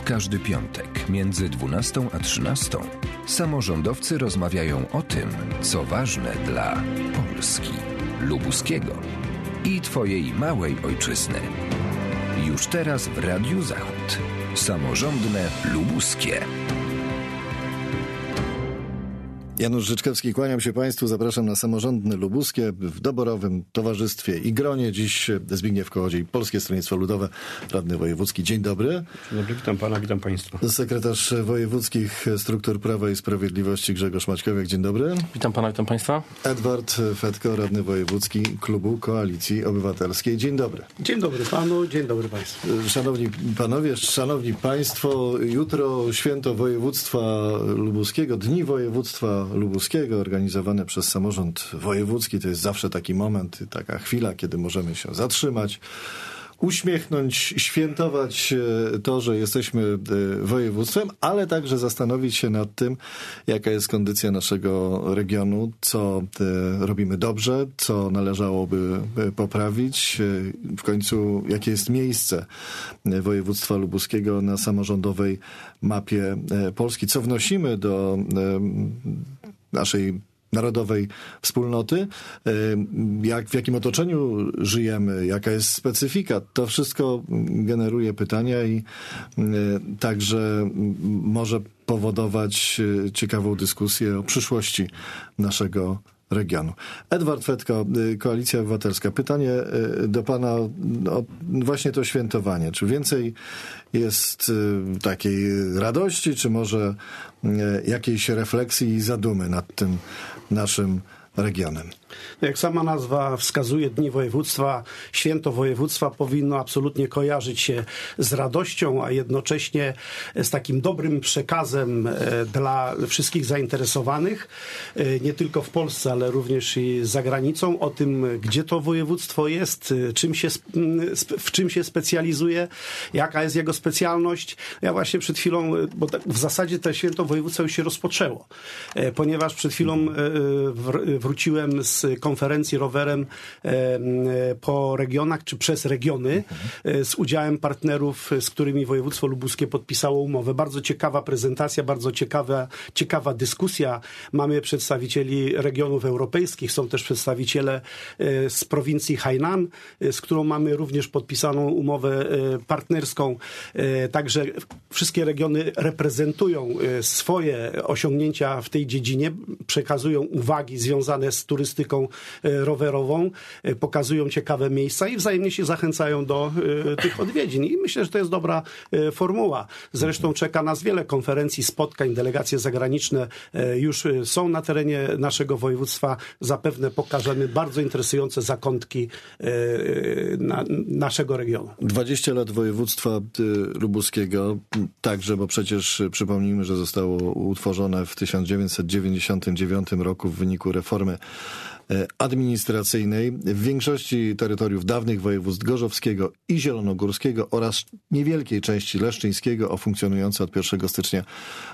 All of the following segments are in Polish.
każdy piątek między 12 a 13 samorządowcy rozmawiają o tym, co ważne dla Polski, lubuskiego i Twojej małej ojczyzny. Już teraz w Radiu Zachód. Samorządne lubuskie. Janusz Życzkowski, kłaniam się Państwu, zapraszam na Samorządne Lubuskie w doborowym towarzystwie i gronie. Dziś Zbigniew Kołodziej, Polskie Stronnictwo Ludowe, radny wojewódzki. Dzień dobry. Dzień dobry, witam Pana, witam Państwa. Sekretarz wojewódzkich struktur Prawa i Sprawiedliwości Grzegorz Maćkowiak. Dzień dobry. Witam Pana, witam Państwa. Edward Fetko, radny wojewódzki Klubu Koalicji Obywatelskiej. Dzień dobry. Dzień dobry Panu, dzień dobry Państwu. Szanowni Panowie, Szanowni Państwo, jutro święto województwa lubuskiego, Dni Województwa Lubuskiego organizowane przez samorząd wojewódzki. To jest zawsze taki moment, taka chwila, kiedy możemy się zatrzymać, uśmiechnąć, świętować to, że jesteśmy województwem, ale także zastanowić się nad tym, jaka jest kondycja naszego regionu, co robimy dobrze, co należałoby poprawić, w końcu jakie jest miejsce województwa lubuskiego na samorządowej mapie Polski, co wnosimy do naszej narodowej wspólnoty, w jakim otoczeniu żyjemy, jaka jest specyfika. To wszystko generuje pytania i także może powodować ciekawą dyskusję o przyszłości naszego regionu. Edward Fetko, Koalicja Obywatelska. Pytanie do Pana o właśnie to świętowanie. Czy więcej jest takiej radości, czy może jakiejś refleksji i zadumy nad tym naszym regionem? Jak sama nazwa wskazuje, Dni Województwa, święto województwa powinno absolutnie kojarzyć się z radością, a jednocześnie z takim dobrym przekazem dla wszystkich zainteresowanych, nie tylko w Polsce, ale również i za granicą, o tym, gdzie to województwo jest, w czym się specjalizuje, jaka jest jego specjalność. Ja właśnie przed chwilą, bo w zasadzie to święto województwa już się rozpoczęło, ponieważ przed chwilą wróciłem z konferencji rowerem po regionach, czy przez regiony, z udziałem partnerów, z którymi województwo lubuskie podpisało umowę. Bardzo ciekawa prezentacja, bardzo ciekawa dyskusja. Mamy przedstawicieli regionów europejskich, są też przedstawiciele z prowincji Hainan, z którą mamy również podpisaną umowę partnerską. Także wszystkie regiony reprezentują swoje osiągnięcia w tej dziedzinie, przekazują uwagi związane z turystyką rowerową, pokazują ciekawe miejsca i wzajemnie się zachęcają do tych odwiedzin. I myślę, że to jest dobra formuła. Zresztą czeka nas wiele konferencji, spotkań, delegacje zagraniczne już są na terenie naszego województwa. Zapewne pokażemy bardzo interesujące zakątki naszego regionu. 20 lat województwa lubuskiego także, bo przecież przypomnijmy, że zostało utworzone w 1999 roku w wyniku reformy administracyjnej w większości terytoriów dawnych województw gorzowskiego i zielonogórskiego oraz niewielkiej części leszczyńskiego o funkcjonujące od 1 stycznia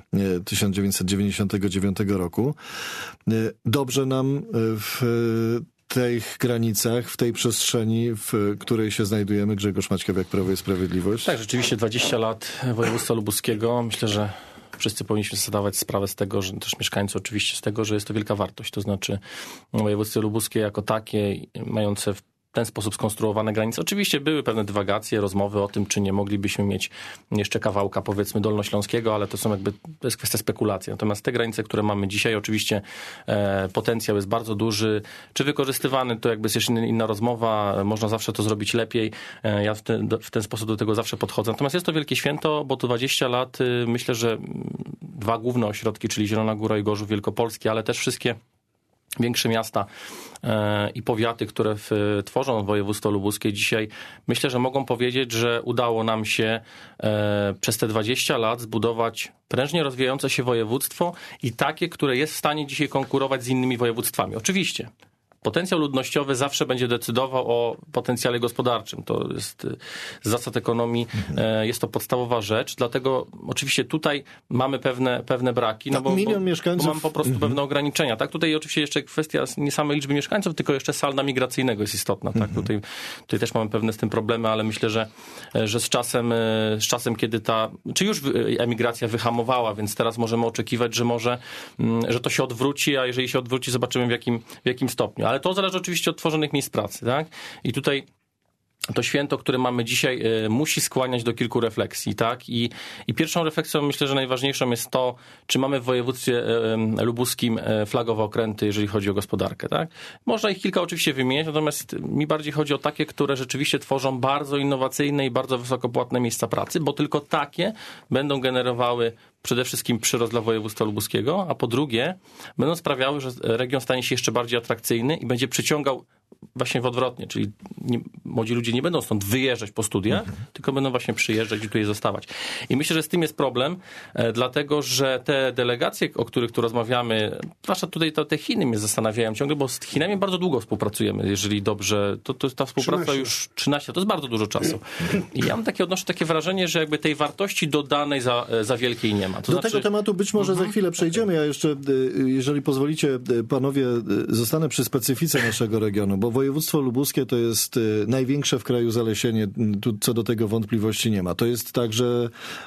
1999 roku. Dobrze nam w tych granicach, w tej przestrzeni, w której się znajdujemy. Grzegorz Maćkowiak, Prawo i Sprawiedliwość. Tak, rzeczywiście 20 lat województwa lubuskiego. Myślę, że wszyscy powinniśmy sobie zdawać sprawę z tego, że też mieszkańcy oczywiście z tego, że jest to wielka wartość. To znaczy województwo lubuskie jako takie, mające w ten sposób skonstruowane granice. Oczywiście były pewne dywagacje, rozmowy o tym, czy nie moglibyśmy mieć jeszcze kawałka, powiedzmy, dolnośląskiego, ale to jest kwestia spekulacji. Natomiast te granice, które mamy dzisiaj, oczywiście potencjał jest bardzo duży. Czy wykorzystywany, to jakby jest jeszcze inna rozmowa. Można zawsze to zrobić lepiej. Ja w ten sposób do tego zawsze podchodzę. Natomiast jest to wielkie święto, bo to 20 lat, myślę, że dwa główne ośrodki, czyli Zielona Góra i Gorzów Wielkopolski, ale też wszystkie większe miasta i powiaty, które tworzą województwo lubuskie dzisiaj, myślę, że mogą powiedzieć, że udało nam się przez te 20 lat zbudować prężnie rozwijające się województwo i takie, które jest w stanie dzisiaj konkurować z innymi województwami. Oczywiście potencjał ludnościowy zawsze będzie decydował o potencjale gospodarczym. To jest zasad ekonomii, jest to podstawowa rzecz, dlatego oczywiście tutaj mamy pewne braki, no bo mamy po prostu pewne ograniczenia. Tak? Tutaj oczywiście jeszcze kwestia nie samej liczby mieszkańców, tylko jeszcze salda migracyjnego jest istotna. Tak? Tutaj też mamy pewne z tym problemy, ale myślę, że z czasem, kiedy czy już emigracja wyhamowała, więc teraz możemy oczekiwać, że to się odwróci, a jeżeli się odwróci, zobaczymy w jakim stopniu. Ale to zależy oczywiście od tworzonych miejsc pracy, tak? I tutaj to święto, które mamy dzisiaj, musi skłaniać do kilku refleksji, tak? I pierwszą refleksją, myślę, że najważniejszą jest to, czy mamy w województwie lubuskim flagowe okręty, jeżeli chodzi o gospodarkę, tak? Można ich kilka oczywiście wymieniać, natomiast mi bardziej chodzi o takie, które rzeczywiście tworzą bardzo innowacyjne i bardzo wysokopłatne miejsca pracy, bo tylko takie będą generowały przede wszystkim przyrost dla województwa lubuskiego, a po drugie będą sprawiały, że region stanie się jeszcze bardziej atrakcyjny i będzie przyciągał właśnie w odwrotnie, czyli młodzi ludzie nie będą stąd wyjeżdżać po studiach, tylko będą właśnie przyjeżdżać i tutaj zostawać. I myślę, że z tym jest problem, dlatego, że te delegacje, o których tu rozmawiamy, zwłaszcza tutaj te Chiny mnie zastanawiają ciągle, bo z Chinami bardzo długo współpracujemy, jeżeli dobrze, to ta współpraca już 13, to jest bardzo dużo czasu. I ja odnoszę takie wrażenie, że jakby tej wartości dodanej za wielkiej nie ma. Do tego tematu być może za chwilę przejdziemy. Ja jeszcze, jeżeli pozwolicie, panowie, zostanę przy specyfice naszego regionu, bo województwo lubuskie to jest największe w kraju zalesienie, tu co do tego wątpliwości nie ma. To jest także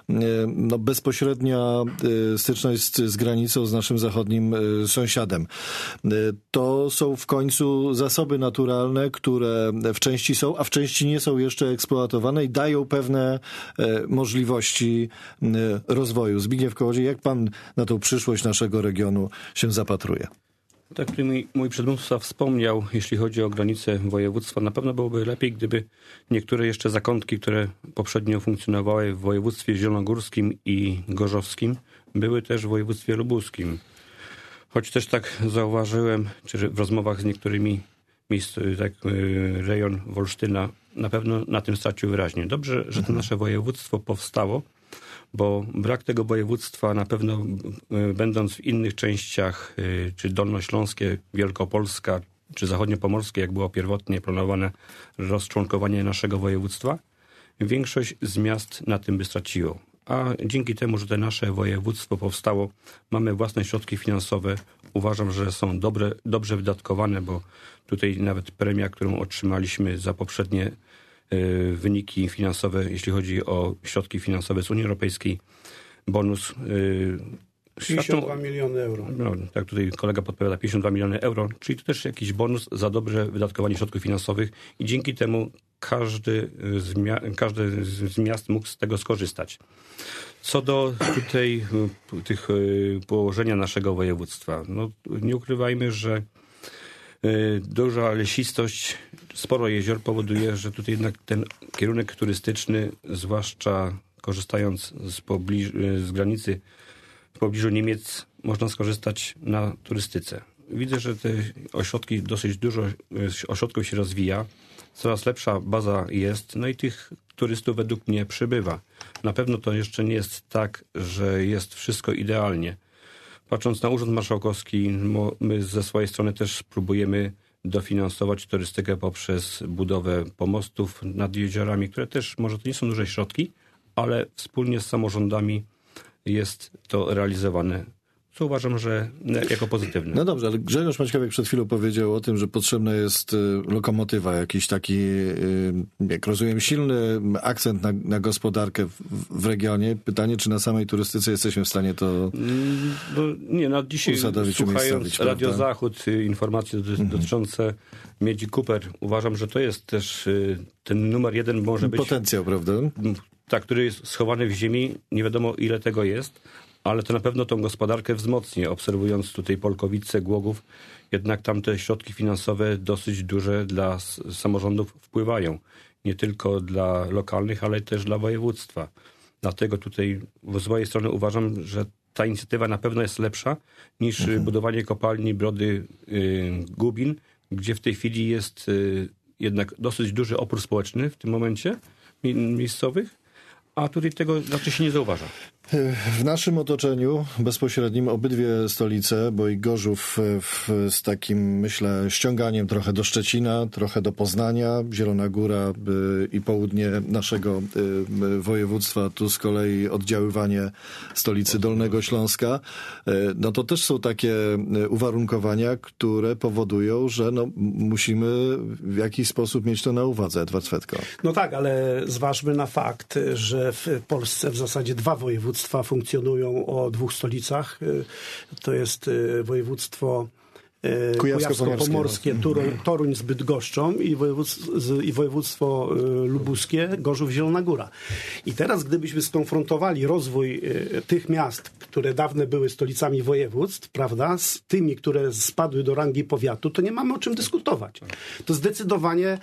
bezpośrednia styczność z granicą, z naszym zachodnim sąsiadem. To są w końcu zasoby naturalne, które w części są, a w części nie są jeszcze eksploatowane i dają pewne możliwości rozwoju. Zbigniew Kołodziej, jak pan na tą przyszłość naszego regionu się zapatruje? Tak, jak mój przedmówca wspomniał, jeśli chodzi o granice województwa, na pewno byłoby lepiej, gdyby niektóre jeszcze zakątki, które poprzednio funkcjonowały w województwie zielonogórskim i gorzowskim, były też w województwie lubuskim. Choć też tak zauważyłem, czy w rozmowach z niektórymi miejscami, tak rejon Wolsztyna na pewno na tym stracił wyraźnie. Dobrze, że to nasze województwo powstało, bo brak tego województwa na pewno będąc w innych częściach, czy dolnośląskie, Wielkopolska, czy zachodniopomorskie, jak było pierwotnie planowane rozczłonkowanie naszego województwa, większość z miast na tym by straciło. A dzięki temu, że to nasze województwo powstało, mamy własne środki finansowe. Uważam, że są dobrze wydatkowane, bo tutaj nawet premia, którą otrzymaliśmy za poprzednie wyniki finansowe, jeśli chodzi o środki finansowe z Unii Europejskiej, bonus 52 miliony euro. No, tak tutaj kolega podpowiada, 52 miliony euro, czyli to też jakiś bonus za dobrze wydatkowanie środków finansowych i dzięki temu każdy z miast mógł z tego skorzystać. Co do tutaj tych położenia naszego województwa, no nie ukrywajmy, że duża lesistość, sporo jezior powoduje, że tutaj jednak ten kierunek turystyczny, zwłaszcza korzystając z granicy w pobliżu Niemiec, można skorzystać na turystyce. Widzę, że te ośrodki, dosyć dużo ośrodków się rozwija, coraz lepsza baza jest, no i tych turystów według mnie przybywa. Na pewno to jeszcze nie jest tak, że jest wszystko idealnie. Patrząc na Urząd Marszałkowski, my ze swojej strony też próbujemy dofinansować turystykę poprzez budowę pomostów nad jeziorami, które też, może to nie są duże środki, ale wspólnie z samorządami jest to realizowane, co uważam, że jako pozytywne. No dobrze, ale Grzegorz Maćkowiak przed chwilą powiedział o tym, że potrzebna jest lokomotywa, jakiś taki, jak rozumiem, silny akcent na gospodarkę w regionie. Pytanie, czy na samej turystyce jesteśmy w stanie to nie, no dzisiaj słuchając Radio Zachód, informacje dotyczące Miedzi Cooper, uważam, że to jest też ten numer jeden może być... Potencjał, prawda? Tak, który jest schowany w ziemi, nie wiadomo ile tego jest, ale to na pewno tą gospodarkę wzmocni. Obserwując tutaj Polkowice, Głogów, jednak tam te środki finansowe dosyć duże dla samorządów wpływają. Nie tylko dla lokalnych, ale też dla województwa. Dlatego tutaj z mojej strony uważam, że ta inicjatywa na pewno jest lepsza niż budowanie kopalni Brody Gubin, gdzie w tej chwili jest jednak dosyć duży opór społeczny w tym momencie miejscowych, a tutaj tego raczej się nie zauważa. W naszym otoczeniu bezpośrednim obydwie stolice, bo i Gorzów z takim, myślę, ściąganiem trochę do Szczecina, trochę do Poznania, Zielona Góra i południe naszego województwa, tu z kolei oddziaływanie stolicy Dolnego Śląska, no to też są takie uwarunkowania, które powodują, że musimy w jakiś sposób mieć to na uwadze, Edward Swetko. No tak, ale zważmy na fakt, że w Polsce w zasadzie 2 województwa funkcjonują o 2 stolicach. To jest województwo Kujawsko-Pomorskie, Toruń z Bydgoszczą i województwo lubuskie, Gorzów-Zielona Góra. I teraz, gdybyśmy skonfrontowali rozwój tych miast, które dawne były stolicami województw, prawda, z tymi, które spadły do rangi powiatu, to nie mamy o czym dyskutować. To zdecydowanie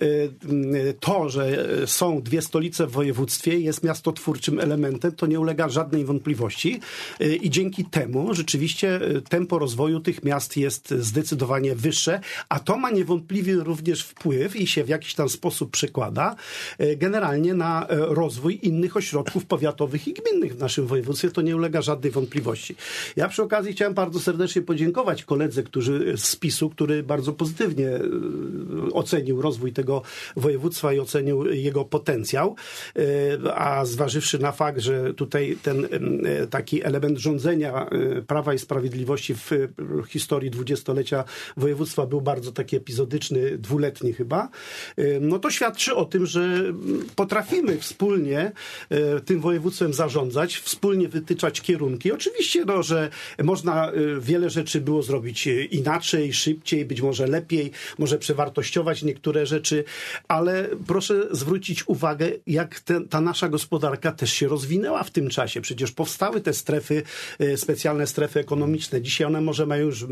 to, że są 2 stolice w województwie, jest miastotwórczym elementem, to nie ulega żadnej wątpliwości i dzięki temu rzeczywiście tempo rozwoju tych miast jest zdecydowanie wyższe, a to ma niewątpliwie również wpływ i się w jakiś tam sposób przekłada generalnie na rozwój innych ośrodków powiatowych i gminnych w naszym województwie. To nie ulega żadnej wątpliwości. Ja przy okazji chciałem bardzo serdecznie podziękować koledze z PiS-u, który bardzo pozytywnie ocenił rozwój tego województwa i ocenił jego potencjał, a zważywszy na fakt, że tutaj ten taki element rządzenia Prawa i Sprawiedliwości w historii 20-lecia województwa był bardzo taki epizodyczny, 2-letni chyba, no to świadczy o tym, że potrafimy wspólnie tym województwem zarządzać, wspólnie wytyczać kierunki. Oczywiście, że można wiele rzeczy było zrobić inaczej, szybciej, być może lepiej, może przewartościować niektóre rzeczy, ale proszę zwrócić uwagę, jak ta nasza gospodarka też się rozwinęła w tym czasie. Przecież powstały te strefy, specjalne strefy ekonomiczne. Dzisiaj one może mają już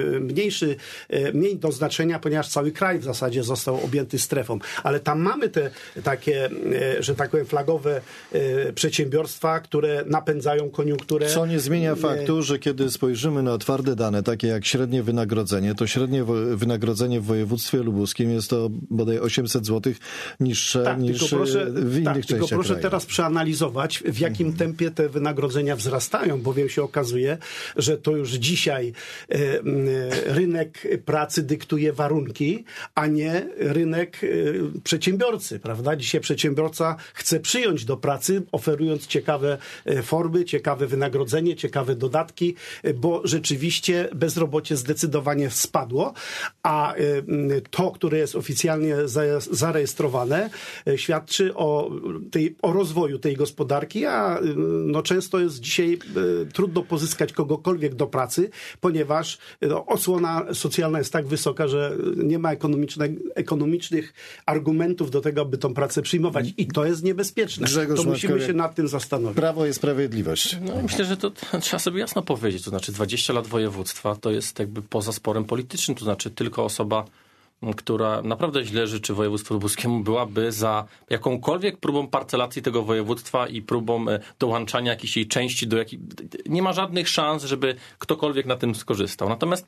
mniej do znaczenia, ponieważ cały kraj w zasadzie został objęty strefą. Ale tam mamy te takie, że tak powiem, flagowe przedsiębiorstwa, które napędzają koniunkturę. Co nie zmienia faktu, że kiedy spojrzymy na twarde dane, takie jak średnie wynagrodzenie, to średnie wynagrodzenie w województwie lubuskim jest to bodaj 800 zł niższe niż w innych częściach tylko proszę kraju. teraz przeanalizować, w jakim tempie te wynagrodzenia wzrastają, bowiem się okazuje, że to już dzisiaj rynek pracy dyktuje warunki, a nie rynek przedsiębiorcy, prawda? Dzisiaj przedsiębiorca chce przyjąć do pracy, oferując ciekawe formy, ciekawe wynagrodzenie, ciekawe dodatki, bo rzeczywiście bezrobocie zdecydowanie spadło, a to, które jest oficjalnie zarejestrowane, świadczy o rozwoju tej gospodarki, a często jest dzisiaj trudno pozyskać kogokolwiek do pracy, ponieważ osłona socjalna jest tak wysoka, że nie ma ekonomicznych argumentów do tego, aby tą pracę przyjmować. I to jest niebezpieczne. Grzegorz to musimy się nad tym zastanowić. Prawo i Sprawiedliwość. No, myślę, że to trzeba sobie jasno powiedzieć. To znaczy 20 lat województwa to jest jakby poza sporem politycznym. To znaczy tylko osoba, która naprawdę źle życzy województwu lubuskiemu, byłaby za jakąkolwiek próbą parcelacji tego województwa i próbą dołączania jakiejś jej części nie ma żadnych szans, żeby ktokolwiek na tym skorzystał. Natomiast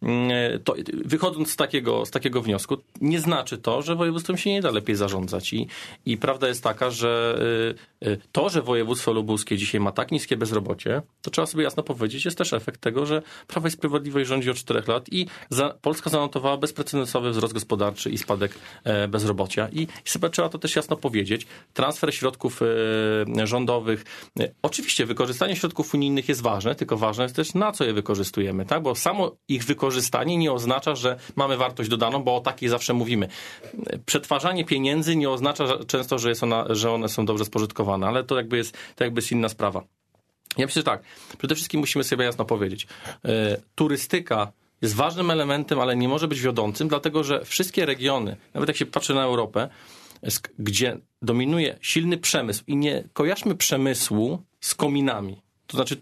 to, wychodząc z takiego wniosku, nie znaczy to, że województwem się nie da lepiej zarządzać. I prawda jest taka, że to, że województwo lubuskie dzisiaj ma tak niskie bezrobocie, to trzeba sobie jasno powiedzieć, jest też efekt tego, że Prawo i Sprawiedliwość rządzi od 4 lat i Polska zanotowała bezprecedensowy wzrost gospodarczy i spadek bezrobocia. I sobie trzeba to też jasno powiedzieć. Transfer środków rządowych, oczywiście wykorzystanie środków unijnych jest ważne, tylko ważne jest też, na co je wykorzystujemy, tak? Bo samo ich wykorzystanie nie oznacza, że mamy wartość dodaną, bo o takiej zawsze mówimy. Przetwarzanie pieniędzy nie oznacza często, że one są dobrze spożytkowane, ale to jakby jest inna sprawa. Ja myślę, że tak, przede wszystkim musimy sobie jasno powiedzieć. Turystyka jest ważnym elementem, ale nie może być wiodącym, dlatego że wszystkie regiony, nawet jak się patrzy na Europę, gdzie dominuje silny przemysł i nie kojarzmy przemysłu z kominami. To znaczy,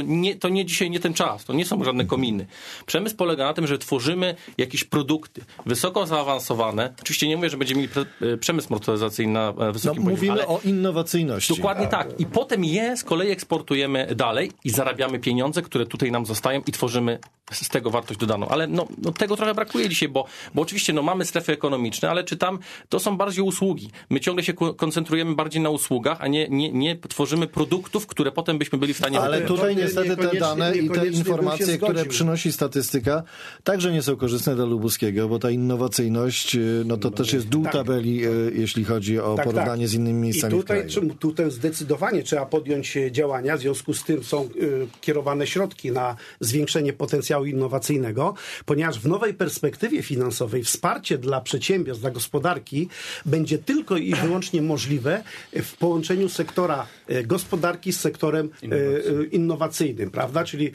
to nie dzisiaj, nie ten czas, to nie są żadne kominy. Przemysł polega na tym, że tworzymy jakieś produkty wysoko zaawansowane. Oczywiście nie mówię, że będziemy mieli przemysł motoryzacyjny na wysokim poziomie. Mówimy o innowacyjności. Dokładnie tak. I potem je z kolei eksportujemy dalej i zarabiamy pieniądze, które tutaj nam zostają i tworzymy z tego wartość dodaną. Ale no tego trochę brakuje dzisiaj, bo oczywiście mamy strefy ekonomiczne, ale czy tam to są bardziej usługi. My ciągle się koncentrujemy bardziej na usługach, a nie tworzymy produktów, które potem byśmy byli w stanie... Ale tutaj niestety te dane i te informacje, które przynosi statystyka, także nie są korzystne dla Lubuskiego, bo ta innowacyjność, to też jest dół tabeli, jeśli chodzi o porównanie z innymi miejscami w kraju. Tutaj zdecydowanie trzeba podjąć działania, w związku z tym są kierowane środki na zwiększenie potencjału innowacyjnego, ponieważ w nowej perspektywie finansowej wsparcie dla przedsiębiorstw, dla gospodarki będzie tylko i wyłącznie możliwe w połączeniu sektora gospodarki z sektorem innowacyjnym, prawda? Czyli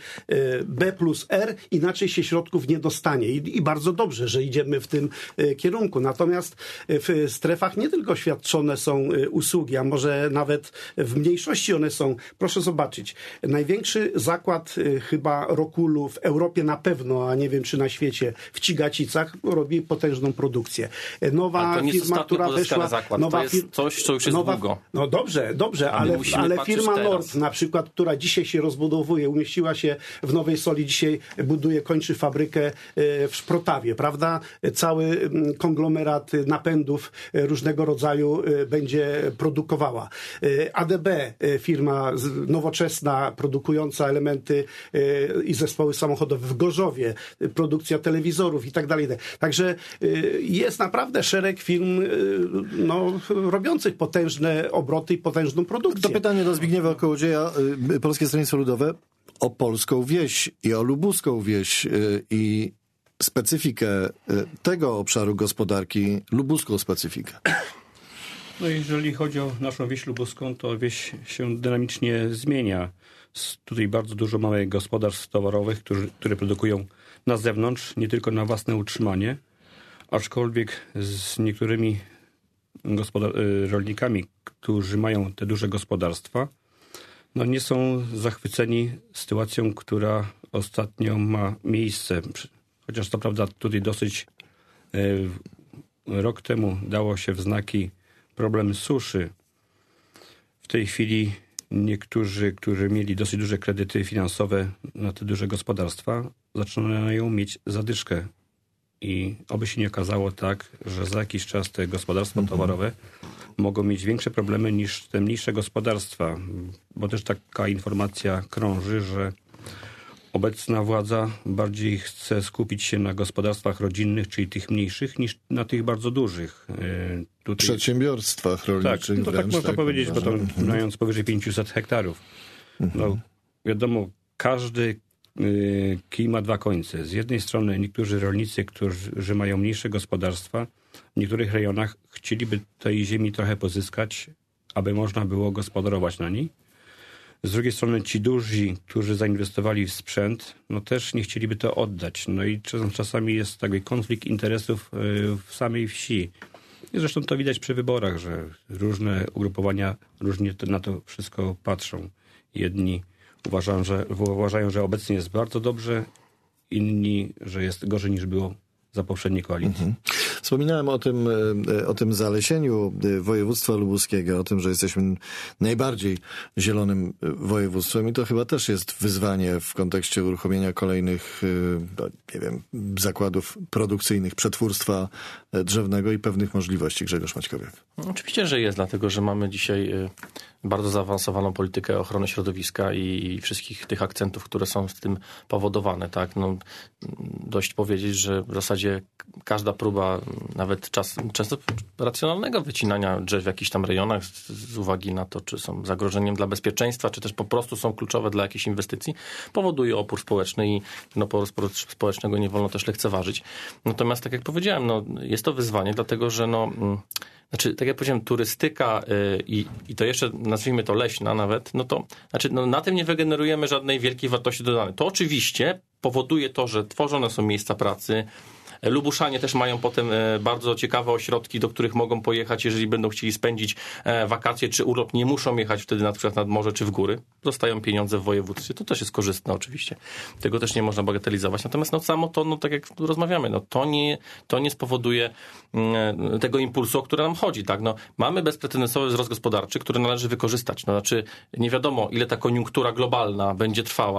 B+R, inaczej się środków nie dostanie. I bardzo dobrze, że idziemy w tym kierunku. Natomiast w strefach nie tylko świadczone są usługi, a może nawet w mniejszości one są. Proszę zobaczyć, największy zakład chyba Rokulu w Europie na pewno, a nie wiem czy na świecie, w Cigacicach robi potężną produkcję. Nowa firma, która weszła... Zakład. To jest coś, co już jest długo. No dobrze, ale firma Nord na przykład, która dzisiaj się rozbudowuje, umieściła się w Nowej Soli, dzisiaj kończy fabrykę w Szprotawie, prawda? Cały konglomerat napędów różnego rodzaju będzie produkowała. ADB, firma nowoczesna, produkująca elementy i zespoły samochodowe w Gorzowie, produkcja telewizorów i tak dalej. Także jest naprawdę szereg firm robiących potężne obroty i potężną produkcję. To pytanie do Zbigniewa Kołodzieja, Polskie Stronnictwo Ludowe, o polską wieś i o lubuską wieś i specyfikę tego obszaru gospodarki, lubuską specyfikę. No jeżeli chodzi o naszą wieś lubuską, to wieś się dynamicznie zmienia. Tutaj bardzo dużo mamy gospodarstw towarowych, które produkują na zewnątrz, nie tylko na własne utrzymanie, aczkolwiek z niektórymi rolnikami, którzy mają te duże gospodarstwa, nie są zachwyceni sytuacją, która ostatnio ma miejsce. Chociaż to prawda tutaj dosyć rok temu dało się w znaki problem suszy. W tej chwili niektórzy, którzy mieli dosyć duże kredyty finansowe na te duże gospodarstwa, zaczynają mieć zadyszkę. I oby się nie okazało tak, że za jakiś czas te gospodarstwa towarowe mogą mieć większe problemy niż te mniejsze gospodarstwa. Bo też taka informacja krąży, że obecna władza bardziej chce skupić się na gospodarstwach rodzinnych, czyli tych mniejszych, niż na tych bardzo dużych. Przedsiębiorstwach rolniczych. Tak, tak można powiedzieć, bo to mając powyżej 500 hektarów. Wiadomo, każdy kij ma dwa końce. Z jednej strony niektórzy rolnicy, którzy mają mniejsze gospodarstwa, w niektórych rejonach chcieliby tej ziemi trochę pozyskać, aby można było gospodarować na niej. Z drugiej strony ci duzi, którzy zainwestowali w sprzęt, też nie chcieliby to oddać. I czasami jest taki konflikt interesów w samej wsi. I zresztą to widać przy wyborach, że różne ugrupowania różnie na to wszystko patrzą. Jedni uważają, że obecnie jest bardzo dobrze, inni, że jest gorzej niż było za poprzedniej koalicji. Wspominałem o tym zalesieniu województwa lubuskiego, o tym, że jesteśmy najbardziej zielonym województwem i to chyba też jest wyzwanie w kontekście uruchomienia kolejnych, zakładów produkcyjnych, przetwórstwa drzewnego i pewnych możliwości. Grzegorz Maćkowiak. Oczywiście, że jest, dlatego że mamy dzisiaj bardzo zaawansowaną politykę ochrony środowiska i wszystkich tych akcentów, które są z tym powodowane. Tak? Dość powiedzieć, że w zasadzie każda próba, nawet często racjonalnego wycinania drzew w jakichś tam rejonach z uwagi na to, czy są zagrożeniem dla bezpieczeństwa, czy też po prostu są kluczowe dla jakichś inwestycji, powoduje opór społeczny i oporu społecznego nie wolno też lekceważyć. Natomiast, tak jak powiedziałem, jest to wyzwanie, dlatego że tak jak powiedziałem, turystyka i to jeszcze nazwijmy to leśna nawet, na tym nie wygenerujemy żadnej wielkiej wartości dodanej. To oczywiście powoduje to, że tworzone są miejsca pracy. Lubuszanie też mają potem bardzo ciekawe ośrodki, do których mogą pojechać, jeżeli będą chcieli spędzić wakacje czy urlop. Nie muszą jechać wtedy na przykład nad morze czy w góry. Dostają pieniądze w województwie. To też jest korzystne oczywiście. Tego też nie można bagatelizować. Natomiast samo to, tak jak rozmawiamy, to nie spowoduje tego impulsu, o który nam chodzi. Tak? Mamy bezprecedensowy wzrost gospodarczy, który należy wykorzystać. Nie wiadomo, ile ta koniunktura globalna będzie trwała.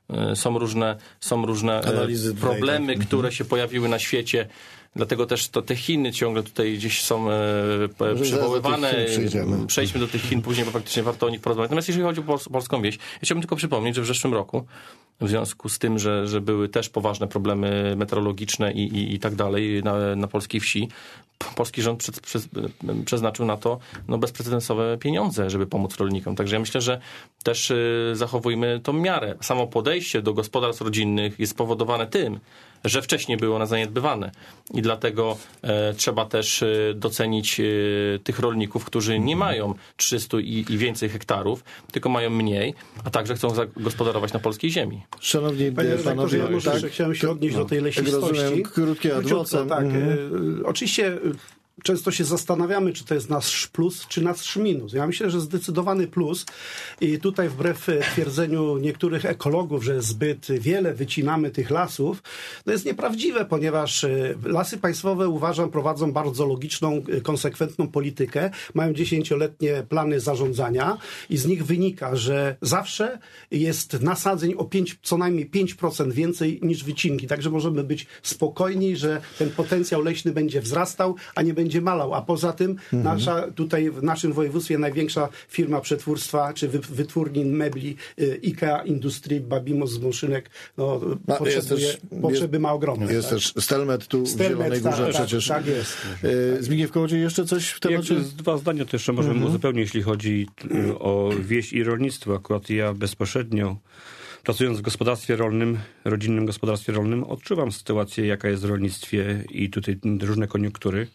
Są różne analizy problemy, tutaj, które się pojawiły na świecie. Dlatego też te Chiny ciągle tutaj gdzieś są przywoływane. Przejdźmy do tych Chin później, bo faktycznie warto o nich porozmawiać. Natomiast jeżeli chodzi o polską wieś, ja chciałbym tylko przypomnieć, że w zeszłym roku, w związku z tym, że były też poważne problemy meteorologiczne i tak dalej na polskiej wsi, polski rząd przeznaczył na to bezprecedensowe pieniądze, żeby pomóc rolnikom. Także ja myślę, że też zachowujmy tą miarę. Samo podejście do gospodarstw rodzinnych jest spowodowane tym, że wcześniej było one zaniedbywane. I dlatego trzeba też docenić tych rolników, którzy nie mają 300 i więcej hektarów, tylko mają mniej, a także chcą zagospodarować na polskiej ziemi. Szanowni panowie, ja może jeszcze chciałem się odnieść do tej lesistości. Krótkie adwocem. Tak, oczywiście często się zastanawiamy, czy to jest nasz plus, czy nasz minus. Ja myślę, że zdecydowany plus i tutaj wbrew twierdzeniu niektórych ekologów, że zbyt wiele wycinamy tych lasów, to jest nieprawdziwe, ponieważ Lasy Państwowe, uważam, prowadzą bardzo logiczną, konsekwentną politykę. Mają 10-letnie plany zarządzania i z nich wynika, że zawsze jest nasadzeń o co najmniej 5% więcej niż wycinki. Także możemy być spokojni, że ten potencjał leśny będzie wzrastał, a nie będzie malał. A poza tym tutaj w naszym województwie największa firma przetwórstwa czy wytwórni mebli IKEA Industrii Babimo z Moszynek potrzeby ma ogromne. Jest też Stelmet tu w Zielonej Górze przecież. Tak jest. Zbigniew Kołodziej, jeszcze coś w temacie? Dwa zdania też jeszcze możemy uzupełnić, jeśli chodzi o wieś i rolnictwo. Akurat ja bezpośrednio pracując w gospodarstwie rolnym, rodzinnym gospodarstwie rolnym, odczuwam sytuację, jaka jest w rolnictwie i tutaj różne koniunktury.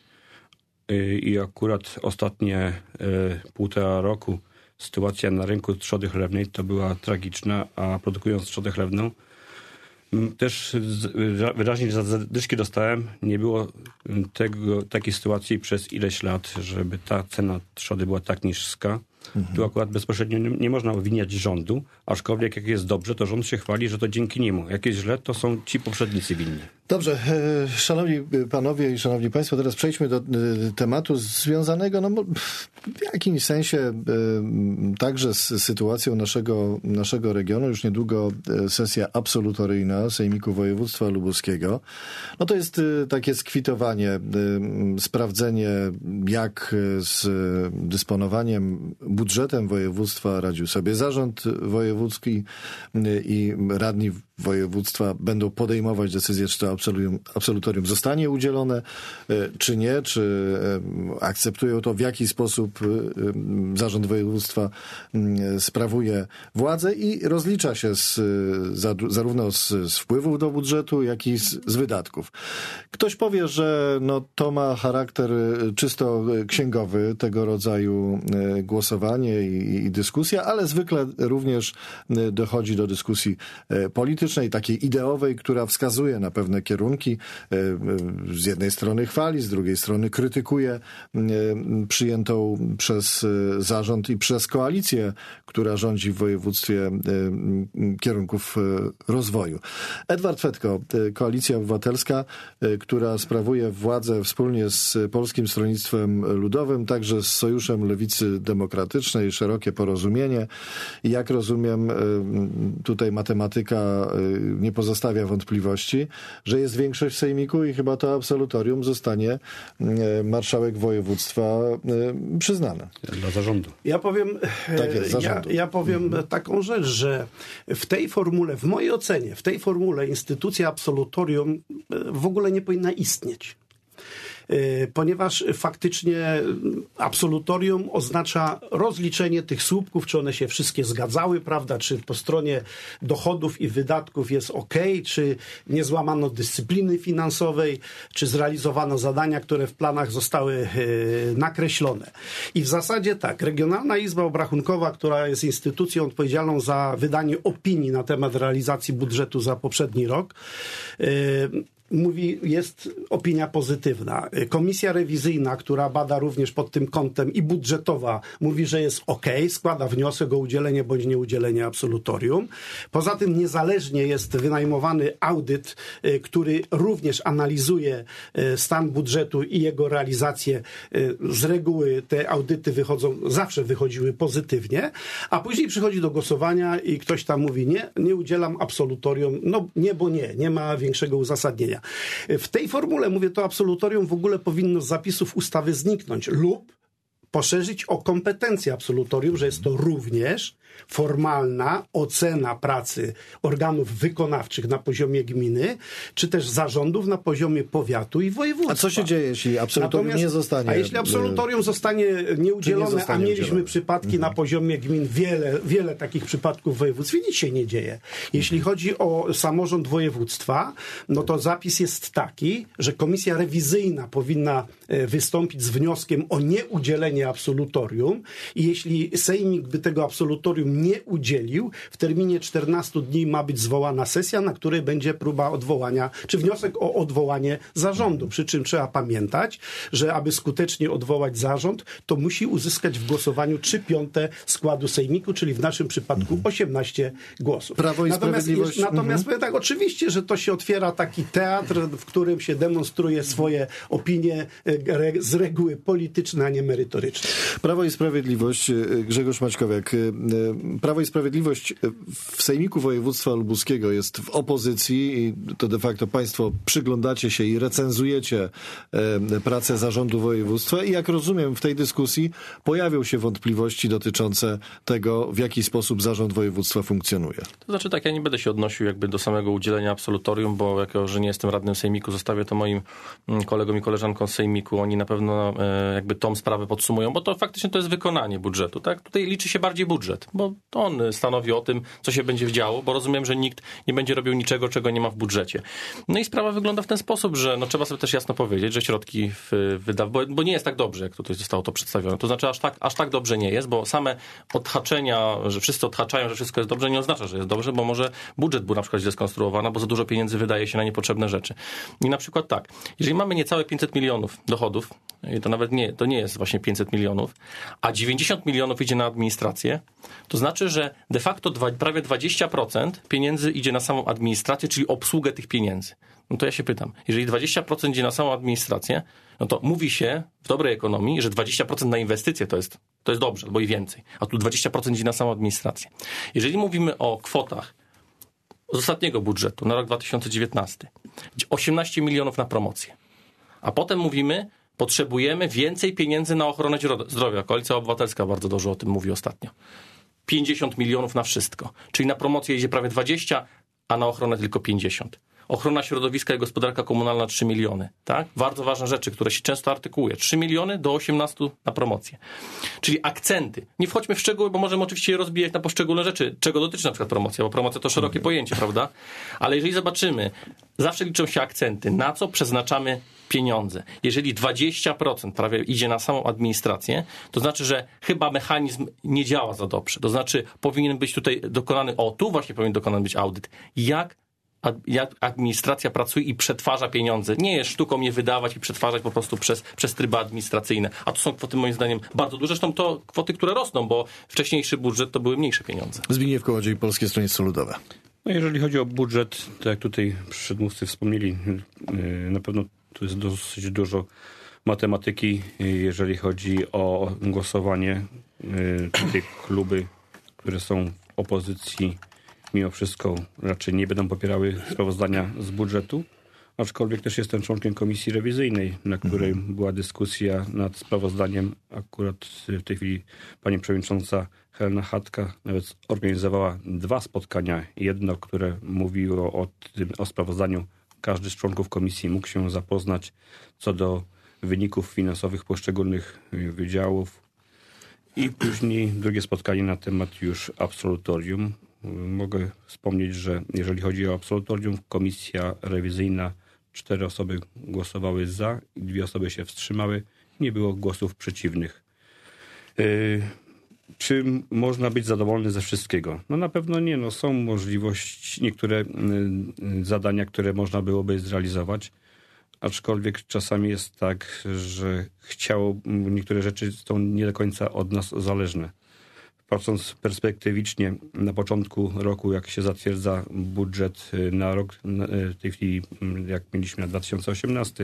I akurat ostatnie 1,5 roku sytuacja na rynku trzody chlewnej to była tragiczna, a produkując trzodę chlewną też wyraźnie zadyszki dostałem. Nie było takiej sytuacji przez ileś lat, żeby ta cena trzody była tak niska. Tu akurat bezpośrednio nie można obwiniać rządu, aczkolwiek jak jest dobrze, to rząd się chwali, że to dzięki niemu. Jak jest źle, to są ci poprzednicy winni. Dobrze, szanowni panowie i szanowni państwo, teraz przejdźmy do tematu związanego w jakimś sensie także z sytuacją naszego regionu. Już niedługo sesja absolutoryjna Sejmiku Województwa Lubuskiego. To jest takie skwitowanie, sprawdzenie, jak z dysponowaniem budżetem województwa radził sobie zarząd wojewódzki i radni województwa będą podejmować decyzję, czy to absolutorium zostanie udzielone, czy nie, czy akceptują to, w jaki sposób zarząd województwa sprawuje władzę i rozlicza się zarówno z wpływów do budżetu, jak i z wydatków. Ktoś powie, że to ma charakter czysto księgowy, tego rodzaju głosowanie i dyskusja, ale zwykle również dochodzi do dyskusji politycznej, takiej ideowej, która wskazuje na pewne kierunki. Z jednej strony chwali, z drugiej strony krytykuje przyjętą przez zarząd i przez koalicję, która rządzi w województwie, kierunków rozwoju. Edward Fetko, Koalicja Obywatelska, która sprawuje władzę wspólnie z Polskim Stronnictwem Ludowym, także z Sojuszem Lewicy Demokratycznej, szerokie porozumienie. I jak rozumiem, tutaj matematyka nie pozostawia wątpliwości, że jest większość w Sejmiku i chyba to absolutorium zostanie marszałek województwa przyznane. Dla zarządu. Ja powiem, tak jest, zarządu. Ja powiem taką rzecz, że w tej formule, w mojej ocenie, w tej formule instytucja absolutorium w ogóle nie powinna istnieć. Ponieważ faktycznie absolutorium oznacza rozliczenie tych słupków, czy one się wszystkie zgadzały, prawda, czy po stronie dochodów i wydatków jest ok, czy nie złamano dyscypliny finansowej, czy zrealizowano zadania, które w planach zostały nakreślone. I w zasadzie tak, Regionalna Izba Obrachunkowa, która jest instytucją odpowiedzialną za wydanie opinii na temat realizacji budżetu za poprzedni rok, jest opinia pozytywna. Komisja rewizyjna, która bada również pod tym kątem i budżetowa, mówi, że jest składa wniosek o udzielenie bądź nieudzielenie absolutorium. Poza tym niezależnie jest wynajmowany audyt, który również analizuje stan budżetu i jego realizację. Z reguły te audyty zawsze wychodziły pozytywnie, a później przychodzi do głosowania i ktoś tam mówi nie udzielam absolutorium, bo nie ma większego uzasadnienia. W tej formule, mówię, to absolutorium w ogóle powinno z zapisów ustawy zniknąć lub poszerzyć o kompetencje absolutorium, że jest to również formalna ocena pracy organów wykonawczych na poziomie gminy, czy też zarządów na poziomie powiatu i województwa. A co się dzieje, jeśli absolutorium nie zostanie... A jeśli absolutorium zostanie nieudzielone, a mieliśmy przypadki na poziomie gmin, wiele takich przypadków w województwie, nic się nie dzieje. Jeśli chodzi o samorząd województwa, no to zapis jest taki, że komisja rewizyjna powinna wystąpić z wnioskiem o nieudzielenie absolutorium i jeśli sejmik by tego absolutorium nie udzielił, w terminie 14 dni ma być zwołana sesja, na której będzie próba odwołania, czy wniosek o odwołanie zarządu. Przy czym trzeba pamiętać, że aby skutecznie odwołać zarząd, to musi uzyskać w głosowaniu 3/5 składu sejmiku, czyli w naszym przypadku 18 głosów. Prawo i Sprawiedliwość. Natomiast powiem tak, oczywiście, że to się otwiera taki teatr, w którym się demonstruje swoje opinie z reguły polityczne, a nie merytoryczne. Prawo i Sprawiedliwość, Grzegorz Maćkowiak. Prawo i Sprawiedliwość w Sejmiku Województwa Lubuskiego jest w opozycji i to de facto państwo przyglądacie się i recenzujecie pracę zarządu województwa i jak rozumiem w tej dyskusji pojawią się wątpliwości dotyczące tego, w jaki sposób zarząd województwa funkcjonuje. To znaczy tak, ja nie będę się odnosił jakby do samego udzielenia absolutorium, bo jako, że nie jestem radnym Sejmiku, zostawię to moim kolegom i koleżankom z Sejmiku. Oni na pewno jakby tą sprawę podsumują, bo to faktycznie to jest wykonanie budżetu, tak? Tutaj liczy się bardziej budżet, bo to on stanowi o tym, co się będzie działo, bo rozumiem, że nikt nie będzie robił niczego, czego nie ma w budżecie. No i sprawa wygląda w ten sposób, że trzeba sobie też jasno powiedzieć, że środki bo nie jest tak dobrze, jak tutaj zostało to przedstawione. To znaczy aż tak dobrze nie jest, bo same odhaczenia, że wszyscy odhaczają, że wszystko jest dobrze, nie oznacza, że jest dobrze, bo może budżet był na przykład źle skonstruowany, bo za dużo pieniędzy wydaje się na niepotrzebne rzeczy. I na przykład tak, jeżeli mamy niecałe 500 milionów dochodów, i to nie jest właśnie 500 milionów, a 90 milionów idzie na administrację, to znaczy, że de facto prawie 20% pieniędzy idzie na samą administrację, czyli obsługę tych pieniędzy. No to ja się pytam, jeżeli 20% idzie na samą administrację, no to mówi się w dobrej ekonomii, że 20% na inwestycje to jest dobrze, albo i więcej, a tu 20% idzie na samą administrację. Jeżeli mówimy o kwotach z ostatniego budżetu na rok 2019, 18 milionów na promocję, a potem mówimy, potrzebujemy więcej pieniędzy na ochronę zdrowia. Koalicja Obywatelska bardzo dużo o tym mówi ostatnio. 50 milionów na wszystko. Czyli na promocję idzie prawie 20, a na ochronę tylko 50. Ochrona środowiska i gospodarka komunalna 3 miliony. Tak? Bardzo ważne rzeczy, które się często artykułuje. 3 miliony do 18 na promocję. Czyli akcenty. Nie wchodźmy w szczegóły, bo możemy oczywiście je rozbijać na poszczególne rzeczy. Czego dotyczy na przykład promocja, bo promocja to szerokie pojęcie, prawda? Ale jeżeli zobaczymy, zawsze liczą się akcenty. Na co przeznaczamy pieniądze. Jeżeli 20% prawie idzie na samą administrację, to znaczy, że chyba mechanizm nie działa za dobrze. To znaczy, powinien być tutaj dokonany, tu właśnie powinien dokonany być audyt. Jak administracja pracuje i przetwarza pieniądze. Nie jest sztuką je wydawać i przetwarzać po prostu przez tryby administracyjne. A to są kwoty moim zdaniem bardzo duże. Zresztą to kwoty, które rosną, bo wcześniejszy budżet to były mniejsze pieniądze. Zbigniew Kołodziej, Polskie Stronnictwo Ludowe. No jeżeli chodzi o budżet, tak jak tutaj przedmówcy wspomnieli, na pewno tu jest dosyć dużo matematyki, jeżeli chodzi o głosowanie. Tutaj kluby, które są w opozycji, mimo wszystko raczej nie będą popierały sprawozdania z budżetu, aczkolwiek też jestem członkiem komisji rewizyjnej, na której była dyskusja nad sprawozdaniem. Akurat w tej chwili pani przewodnicząca Helena Chatka nawet organizowała 2 spotkania. Jedno, które mówiło o sprawozdaniu. Każdy z członków komisji mógł się zapoznać co do wyników finansowych poszczególnych wydziałów. I później drugie spotkanie na temat już absolutorium. Mogę wspomnieć, że jeżeli chodzi o absolutorium, komisja rewizyjna 4 osoby głosowały za i 2 osoby się wstrzymały. Nie było głosów przeciwnych. Czy można być zadowolony ze wszystkiego? No na pewno nie. No, są możliwości, niektóre zadania, które można byłoby zrealizować, aczkolwiek czasami jest tak, że niektóre rzeczy są nie do końca od nas zależne. Patrząc perspektywicznie na początku roku, jak się zatwierdza budżet na rok, w tej chwili jak mieliśmy na 2018,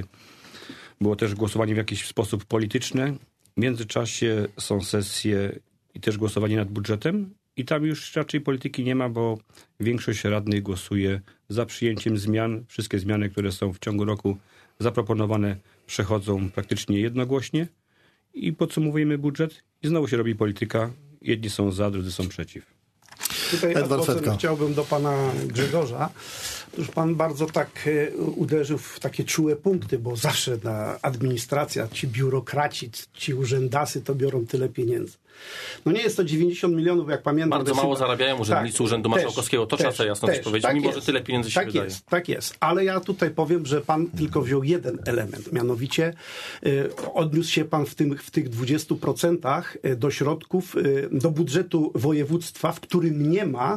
było też głosowanie w jakiś sposób polityczne. W międzyczasie są sesje i też głosowanie nad budżetem i tam już raczej polityki nie ma, bo większość radnych głosuje za przyjęciem zmian. Wszystkie zmiany, które są w ciągu roku zaproponowane, przechodzą praktycznie jednogłośnie i podsumowujemy budżet i znowu się robi polityka. Jedni są za, drudzy są przeciw. Tutaj chciałbym do pana Grzegorza. Otóż pan bardzo tak uderzył w takie czułe punkty, bo zawsze administracja, ci biurokraci, ci urzędasy to biorą tyle pieniędzy. No nie jest to 90 milionów, jak pamiętam. Bardzo mało zarabiają urzędnicy Urzędu Marszałkowskiego. To trzeba sobie jasno powiedzieć, tak mimo że tyle pieniędzy się wydaje. Tak jest. Ale ja tutaj powiem, że pan tylko wziął jeden element. Mianowicie odniósł się pan w tych 20% do środków, do budżetu województwa, w którym nie ma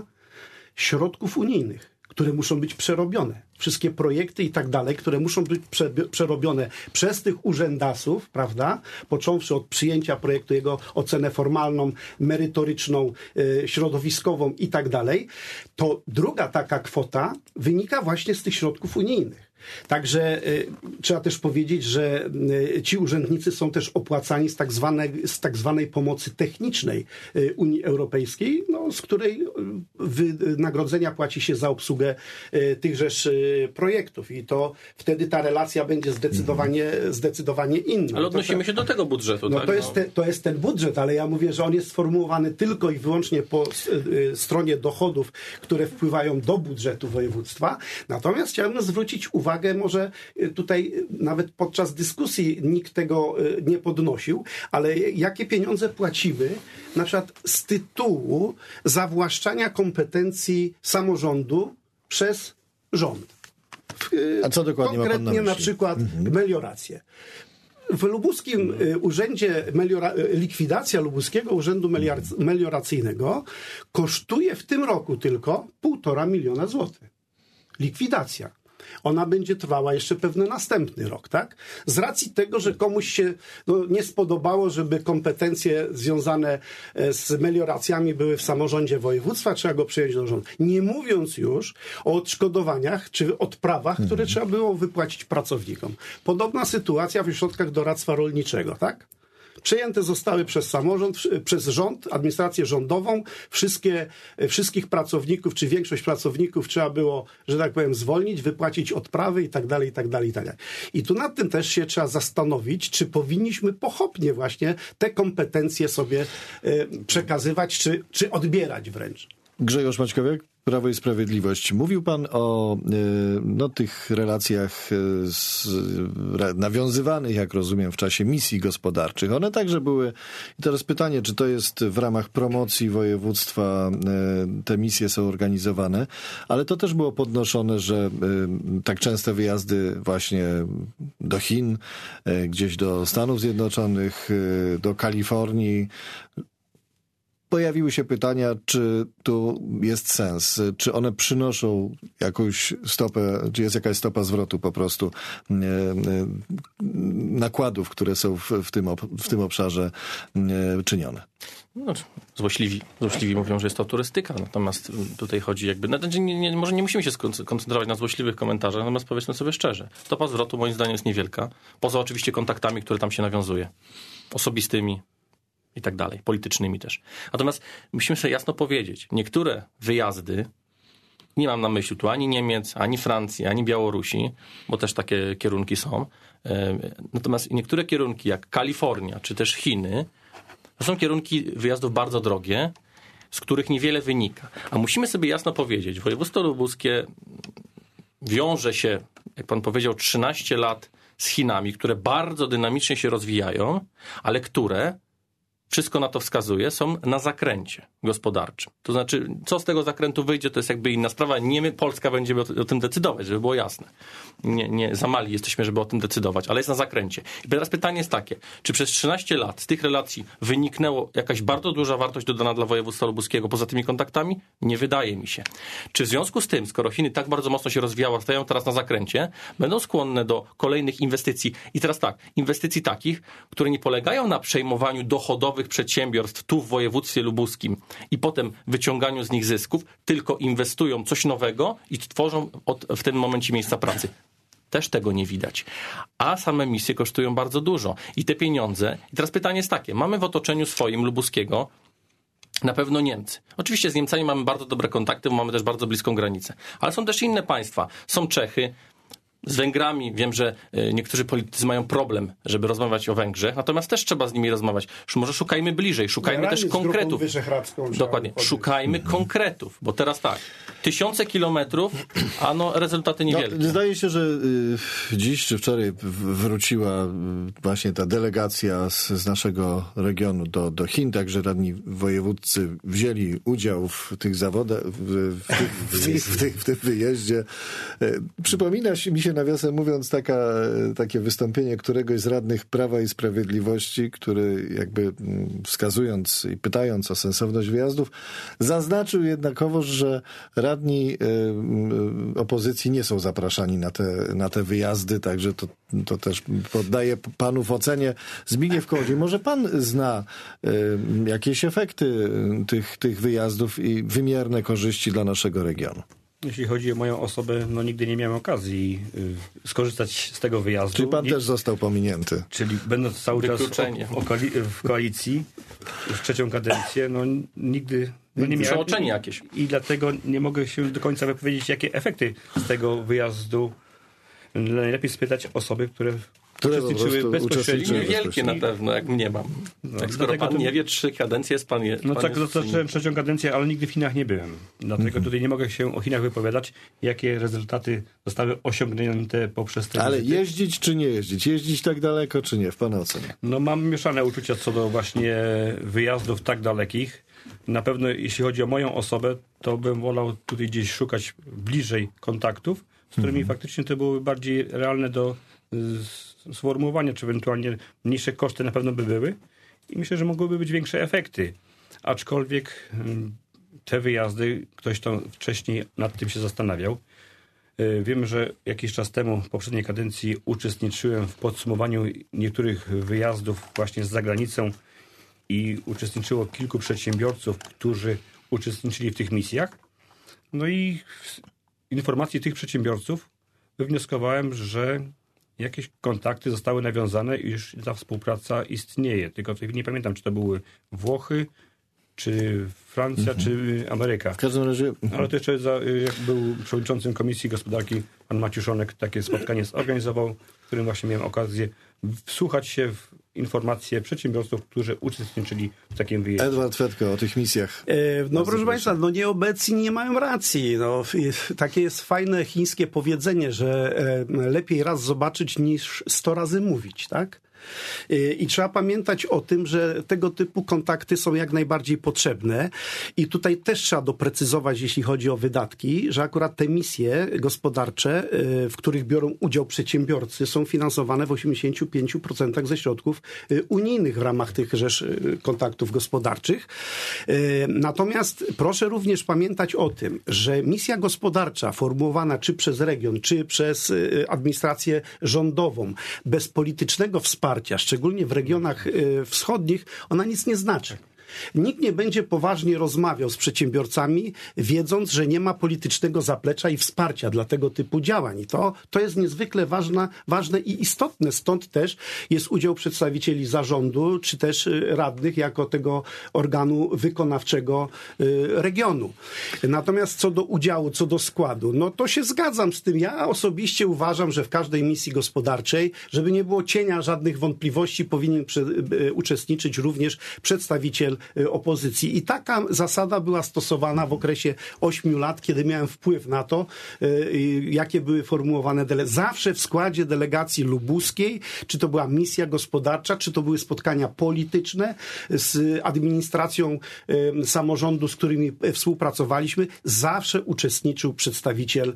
środków unijnych, które muszą być przerobione. Wszystkie projekty i tak dalej, które muszą być przerobione przez tych urzędasów, prawda? Począwszy od przyjęcia projektu, jego ocenę formalną, merytoryczną, środowiskową i tak dalej, to druga taka kwota wynika właśnie z tych środków unijnych. Także trzeba też powiedzieć, że ci urzędnicy są też opłacani z tak zwanej pomocy technicznej Unii Europejskiej, no, z której wynagrodzenia płaci się za obsługę tychżeż projektów i to wtedy ta relacja będzie zdecydowanie inna. Ale odnosimy się do tego budżetu. No, tak? To jest ten budżet, ale ja mówię, że on jest sformułowany tylko i wyłącznie po stronie dochodów, które wpływają do budżetu województwa. Natomiast chciałbym zwrócić uwagę, może tutaj nawet podczas dyskusji nikt tego nie podnosił, ale jakie pieniądze płacimy na przykład z tytułu zawłaszczania kompetencji samorządu przez rząd. A co dokładnie ma pan na myśli? Konkretnie na przykład meliorację. W lubuskim urzędzie, likwidacja lubuskiego urzędu melioracyjnego kosztuje w tym roku tylko 1,5 miliona złotych. Likwidacja. Ona będzie trwała jeszcze pewnie następny rok, tak? Z racji tego, że komuś się nie spodobało, żeby kompetencje związane z melioracjami były w samorządzie województwa, trzeba go przyjąć do rządu. Nie mówiąc już o odszkodowaniach czy odprawach, które trzeba było wypłacić pracownikom. Podobna sytuacja w ośrodkach doradztwa rolniczego, tak? Przejęte zostały przez samorząd, przez rząd, administrację rządową. Wszystkich pracowników, czy większość pracowników trzeba było, że tak powiem, zwolnić, wypłacić odprawy i tak dalej, i tak dalej, i tak dalej. I tu nad tym też się trzeba zastanowić, czy powinniśmy pochopnie właśnie te kompetencje sobie przekazywać, czy odbierać wręcz. Grzegorz Maćkowiak, Prawo i Sprawiedliwość. Mówił pan o tych relacjach nawiązywanych, jak rozumiem, w czasie misji gospodarczych. One także były... I teraz pytanie, czy to jest w ramach promocji województwa te misje są organizowane, ale to też było podnoszone, że tak częste wyjazdy właśnie do Chin, gdzieś do Stanów Zjednoczonych, do Kalifornii, pojawiły się pytania, czy tu jest sens, czy one przynoszą jakąś stopę, czy jest jakaś stopa zwrotu po prostu nakładów, które są w tym obszarze czynione. No, złośliwi mówią, że jest to turystyka, natomiast tutaj chodzi może nie musimy się koncentrować na złośliwych komentarzach, natomiast powiedzmy sobie szczerze, stopa zwrotu moim zdaniem jest niewielka, poza oczywiście kontaktami, które tam się nawiązuje, osobistymi, i tak dalej, politycznymi też. Natomiast musimy sobie jasno powiedzieć, niektóre wyjazdy, nie mam na myśli tu ani Niemiec, ani Francji, ani Białorusi, bo też takie kierunki są, natomiast niektóre kierunki jak Kalifornia, czy też Chiny, to są kierunki wyjazdów bardzo drogie, z których niewiele wynika. A musimy sobie jasno powiedzieć, województwo lubuskie wiąże się, jak pan powiedział, 13 lat z Chinami, które bardzo dynamicznie się rozwijają, ale które, wszystko na to wskazuje, są na zakręcie. gospodarczym. To znaczy, co z tego zakrętu wyjdzie, to jest jakby inna sprawa. Nie my, Polska, będziemy o tym decydować, żeby było jasne. Nie za mali jesteśmy, żeby o tym decydować, ale jest na zakręcie. I teraz pytanie jest takie, czy przez 13 lat z tych relacji wyniknęło jakaś bardzo duża wartość dodana dla województwa lubuskiego poza tymi kontaktami? Nie wydaje mi się. Czy w związku z tym, skoro Chiny tak bardzo mocno się rozwijały, stoją teraz na zakręcie, będą skłonne do kolejnych inwestycji i teraz tak, inwestycji takich, które nie polegają na przejmowaniu dochodowych przedsiębiorstw tu w województwie lubuskim i potem wyciąganiu z nich zysków, tylko inwestują coś nowego i tworzą w tym momencie miejsca pracy. Też tego nie widać. A same misje kosztują bardzo dużo. I te pieniądze... I teraz pytanie jest takie. Mamy w otoczeniu swoim lubuskiego na pewno Niemcy. Oczywiście z Niemcami mamy bardzo dobre kontakty, bo mamy też bardzo bliską granicę. Ale są też inne państwa. Są Czechy. Z Węgrami wiem, że niektórzy politycy mają problem, żeby rozmawiać o Węgrzech, natomiast też trzeba z nimi rozmawiać. Może szukajmy bliżej, szukajmy też konkretów. Dokładnie, szukajmy konkretów, bo teraz tak, 1000 kilometrów, a rezultaty niewielkie. Zdaje się, że dziś czy wczoraj wróciła właśnie ta delegacja z naszego regionu do Chin, także radni wojewódzcy wzięli udział w tych zawodach, w tym wyjeździe. Przypomina mi się, nawiasem mówiąc, takie wystąpienie któregoś z radnych Prawa i Sprawiedliwości, który jakby wskazując i pytając o sensowność wyjazdów, zaznaczył jednakowoż, że radni opozycji nie są zapraszani na te wyjazdy, także to też poddaję panu w ocenie. Zbigniew Kołodziej, może pan zna jakieś efekty tych wyjazdów i wymierne korzyści dla naszego regionu? Jeśli chodzi o moją osobę, nigdy nie miałem okazji skorzystać z tego wyjazdu. Czyli pan też został pominięty. Czyli będąc cały czas w koalicji, już trzecią kadencję, nigdy nie miałem. Przeoczenie jakieś. I dlatego nie mogę się do końca wypowiedzieć, jakie efekty z tego wyjazdu. Najlepiej spytać osoby, które uczestniczyły bezpośrednio. Niewielkie na pewno, jak mnie mam. Skoro pan nie wie, 3 kadencje jest pan... zacząłem trzecią kadencję, ale nigdy w Chinach nie byłem. Dlatego tutaj nie mogę się o Chinach wypowiadać, jakie rezultaty zostały osiągnięte poprzez te Ale jeździć czy nie jeździć? Jeździć tak daleko czy nie, w pana ocenie? Mam mieszane uczucia co do właśnie wyjazdów tak dalekich. Na pewno jeśli chodzi o moją osobę, to bym wolał tutaj gdzieś szukać bliżej kontaktów, z którymi faktycznie to były bardziej realne do sformułowania, czy ewentualnie mniejsze koszty na pewno by były i myślę, że mogłyby być większe efekty. Aczkolwiek te wyjazdy, ktoś tam wcześniej nad tym się zastanawiał. Wiem, że jakiś czas temu w poprzedniej kadencji uczestniczyłem w podsumowaniu niektórych wyjazdów właśnie z zagranicą i uczestniczyło kilku przedsiębiorców, którzy uczestniczyli w tych misjach. I z informacji tych przedsiębiorców wywnioskowałem, że jakieś kontakty zostały nawiązane i już ta współpraca istnieje. Tylko nie pamiętam, czy to były Włochy, czy Francja, czy Ameryka. W każdym razie... Ale to jeszcze jak był przewodniczącym Komisji Gospodarki, pan Maciuszonek takie spotkanie zorganizował, w którym właśnie miałem okazję wsłuchać się w informacje przedsiębiorców, którzy uczestniczyli w takim wyjeździe. Edward Fetko, o tych misjach. Proszę Państwa, nieobecni nie mają racji. Takie jest fajne chińskie powiedzenie, że lepiej raz zobaczyć niż 100 razy mówić, tak? I trzeba pamiętać o tym, że tego typu kontakty są jak najbardziej potrzebne i tutaj też trzeba doprecyzować, jeśli chodzi o wydatki, że akurat te misje gospodarcze, w których biorą udział przedsiębiorcy, są finansowane w 85% ze środków unijnych w ramach tychże kontaktów gospodarczych. Natomiast proszę również pamiętać o tym, że misja gospodarcza formułowana czy przez region, czy przez administrację rządową, bez politycznego wsparcia, szczególnie w regionach wschodnich, ona nic nie znaczy. Nikt nie będzie poważnie rozmawiał z przedsiębiorcami, wiedząc, że nie ma politycznego zaplecza i wsparcia dla tego typu działań. I to jest niezwykle ważne i istotne. Stąd też jest udział przedstawicieli zarządu, czy też radnych jako tego organu wykonawczego regionu. Natomiast co do udziału, co do składu, to się zgadzam z tym. Ja osobiście uważam, że w każdej misji gospodarczej, żeby nie było cienia żadnych wątpliwości, powinien uczestniczyć również przedstawiciel przedstawiciel opozycji. I taka zasada była stosowana w okresie 8 lat, kiedy miałem wpływ na to, jakie były formułowane zawsze w składzie delegacji lubuskiej, czy to była misja gospodarcza, czy to były spotkania polityczne z administracją samorządu, z którymi współpracowaliśmy, zawsze uczestniczył przedstawiciel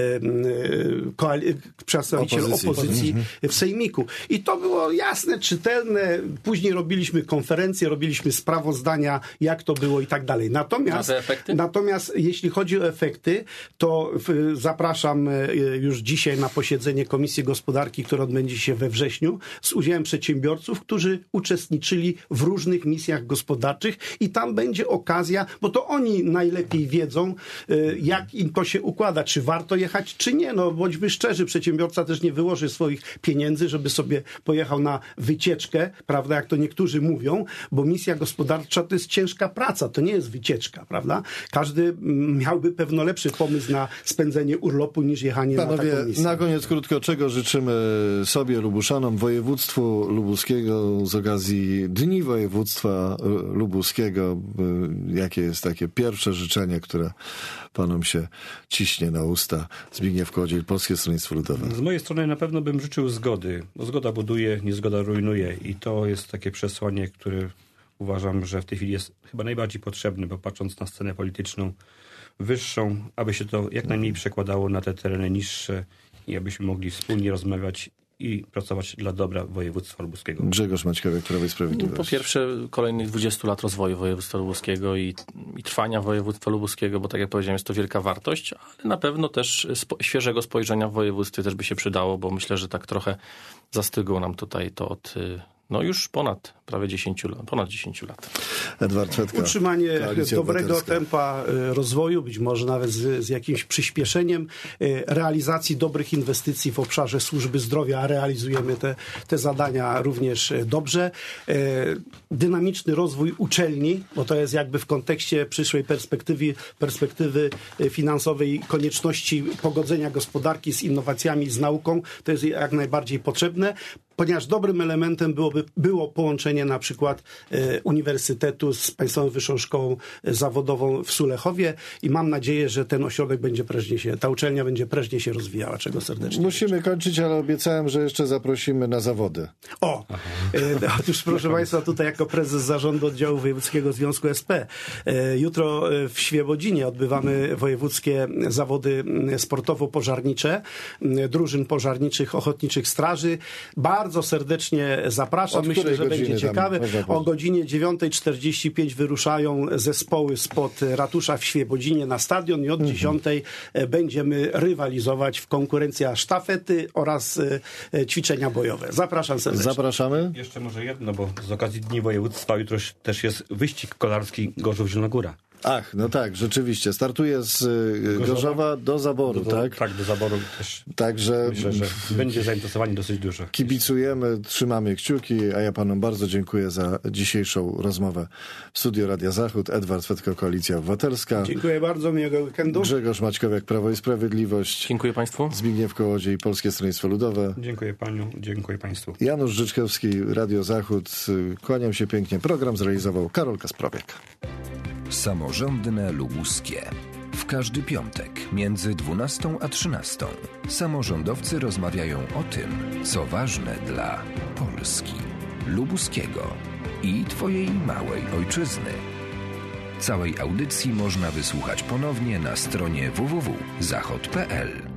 opozycji w sejmiku. I to było jasne, czytelne. Później robiliśmy konferencje, robiliśmy sprawozdania, jak to było i tak dalej. Natomiast jeśli chodzi o efekty, to zapraszam już dzisiaj na posiedzenie Komisji Gospodarki, które odbędzie się we wrześniu, z udziałem przedsiębiorców, którzy uczestniczyli w różnych misjach gospodarczych i tam będzie okazja, bo to oni najlepiej wiedzą, jak im to się układa, czy warto jechać, czy nie. No bądźmy szczerzy, przedsiębiorca też nie wyłoży swoich pieniędzy, żeby sobie pojechał na wycieczkę, prawda, jak to niektórzy mówią, bo misja gospodarcza to jest ciężka praca, to nie jest wycieczka, prawda? Każdy miałby pewno lepszy pomysł na spędzenie urlopu niż jechanie na taką misję. Na koniec krótko, czego życzymy sobie, Lubuszanom, województwu lubuskiego z okazji Dni Województwa Lubuskiego? Jakie jest takie pierwsze życzenie, które panom się ciśnie na usta? Zbigniew Kołodziej, Polskie Stronnictwo Ludowe. Z mojej strony na pewno bym życzył zgody, bo zgoda buduje, niezgoda rujnuje i to jest takie przesłanie, które uważam, że w tej chwili jest chyba najbardziej potrzebne, bo patrząc na scenę polityczną wyższą, aby się to jak najmniej przekładało na te tereny niższe i abyśmy mogli wspólnie rozmawiać i pracować dla dobra województwa lubuskiego. Grzegorz Maćkowiak, Prawo i Sprawiedliwość. Po pierwsze, kolejnych 20 lat rozwoju województwa lubuskiego i trwania województwa lubuskiego, bo tak jak powiedziałem, jest to wielka wartość, ale na pewno też świeżego spojrzenia w województwie też by się przydało, bo myślę, że tak trochę zastygło nam tutaj to od już prawie 10 lat. Edward Fetka, utrzymanie dobrego tempa rozwoju, być może nawet z jakimś przyspieszeniem realizacji dobrych inwestycji w obszarze służby zdrowia, a realizujemy te zadania również dobrze. Dynamiczny rozwój uczelni, bo to jest jakby w kontekście przyszłej perspektywy finansowej konieczności pogodzenia gospodarki z innowacjami, z nauką, to jest jak najbardziej potrzebne, ponieważ dobrym elementem było połączenie na przykład Uniwersytetu z Państwową Wyższą Szkołą Zawodową w Sulechowie i mam nadzieję, że ten ośrodek ta uczelnia będzie prężnie się rozwijała, czego serdecznie musimy kończyć, ale obiecałem, że jeszcze zaprosimy na zawody. Otóż proszę Państwa, tutaj jako prezes zarządu oddziału Wojewódzkiego Związku SP, jutro w Świebodzinie odbywamy wojewódzkie zawody sportowo-pożarnicze, drużyn pożarniczych, ochotniczych straży. Bardzo serdecznie zapraszam. Myślę, że będzie ciekawe. O godzinie 9:45 wyruszają zespoły spod ratusza w Świebodzinie na stadion i od 10:00 będziemy rywalizować w konkurencjach sztafety oraz ćwiczenia bojowe. Zapraszam serdecznie. Zapraszamy. Jeszcze może jedno, bo z okazji Dni Województwa jutro też jest wyścig kolarski Gorzów-Zielona Góra. Ach, no tak, rzeczywiście. Startuje z Gorzowa do Zaboru, tak? Tak, do Zaboru też. Także myślę, że będzie zainteresowanie dosyć duże. Kibicujemy, trzymamy kciuki, a ja panom bardzo dziękuję za dzisiejszą rozmowę w Studio Radia Zachód. Edward Fetka, Koalicja Obywatelska. Dziękuję bardzo, miłego weekendu. Grzegorz Maćkowiak, Prawo i Sprawiedliwość. Dziękuję Państwu. Zbigniew Kołodziej, Polskie Stronnictwo Ludowe. Dziękuję Panu, dziękuję Państwu. Janusz Życzkowski, Radio Zachód. Kłaniam się pięknie. Program zrealizował Karol Kasprowiak. Samorządne Lubuskie. W każdy piątek między 12 a 13 samorządowcy rozmawiają o tym, co ważne dla Polski, lubuskiego i Twojej małej ojczyzny. Całej audycji można wysłuchać ponownie na stronie www.zachod.pl.